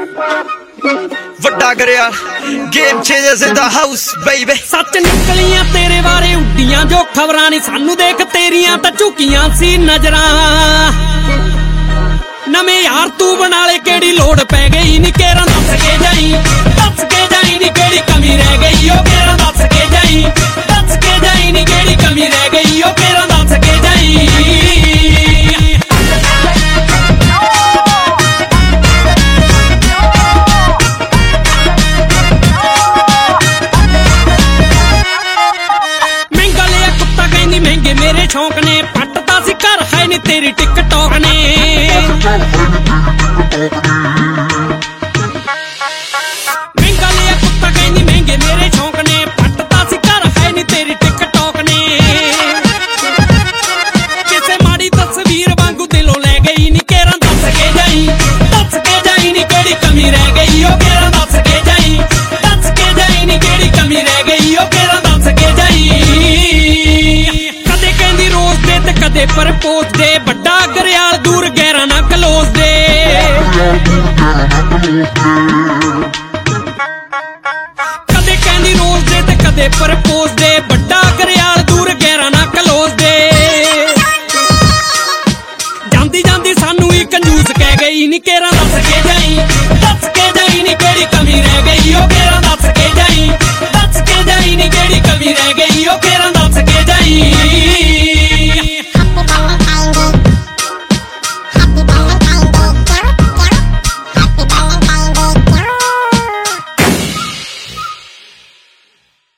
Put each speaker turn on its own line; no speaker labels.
ਵੱਡਾ ਕਰਿਆ game changers in the house baby.
ਸੱਚ ਨਿਕਲੀਆਂ ਤੇਰੇ ਬਾਰੇ ਉੱਡੀਆਂ ਜੋ ਖਬਰਾਂ ਨੀ ਸਾਨੂੰ, ਦੇਖ ਤੇਰੀਆਂ ਤਾਂ ਝੁਕੀਆਂ ਸੀ ਨਜ਼ਰਾਂ। ਨਵੇਂ ਯਾਰ ਤੂੰ ਬਣਾ ਲੈ, ਕਿਹੜੀ ਲੋੜ ਪੈ ਗਈ ਨੀ ਕੇਰਾਂ ਦੱਸ ਕੇ ਜਾਈ, ਦੱਸ ਕੇ ਜਾਈ ਨੀ ਕਿਹੜੀ ਕਮੀ ਰਹਿ ਗਈ ਓ ਕੇਰਾਂ ਦੱਸ ਕੇ ਜਾਈ, ਦੱਸ ਕੇ ਜਾਈ ਨੀ ਕਿਹੜੀ ਕਮੀ ਰਹਿ ਗਈ ਓ ਕੇਰਾਂ ਦੱਸ ਕੇ ਜਾਈ। ਮਹਿੰਗੇ ਮੇਰੇ ਸ਼ੌਂਕ ਨੇ, ਪੱਟਦਾ ਸੀ ਘਰ ਹੈ ਨੀ ਤੇਰੀ ਟਿਕਟੌਕ ਨੇ। ਮਹਿੰਗਾ ਲਿਆ ਕੁੱਤਾ ਕਹਿੰਦੀ ਮਹਿੰਗੇ ਮੇਰੇ ਸ਼ੌਂਕ ਨੇ, ਪੱਟਦਾ ਸੀ ਘਰ ਹੈ ਨੀ ਤੇਰੀ ਟਿਕਟੌਕ ਨੇ। ਕਿਸੇ ਮਾੜੀ ਤਸਵੀਰ ਵਾਂਗੂ ਦਿਲੋਂ ਲੈ ਗਈ ਨੀ ਕੇਰਾਂ ਦੱਸ ਕੇ ਜਾਈ, ਦੱਸ ਕੇ ਜਾਈ ਨੀ ਕਿਹੜੀ ਕਮੀ ਰਹਿ ਗਈ ਓ ਕੇਰਾਂ ਦੱਸ ਕੇ ਜਾਈ, ਦੱਸ ਕੇ ਜਾਈ ਨੀ ਕਿਹੜੀ ਕਮੀ ਰਹਿ ਗਈ ਓ ਕੇਰਾਂ ਦੱਸ ਕੇ ਜਾਈ। ਤੇ ਕਦੇ ਪਰਪੋਜ਼ ਦੇ, ਵੱਡਾ ਗਰਿਆਲ ਦੂਰ ਗਹਿਰਾ ਨਾ ਕਲੋਜ਼ ਦੇ।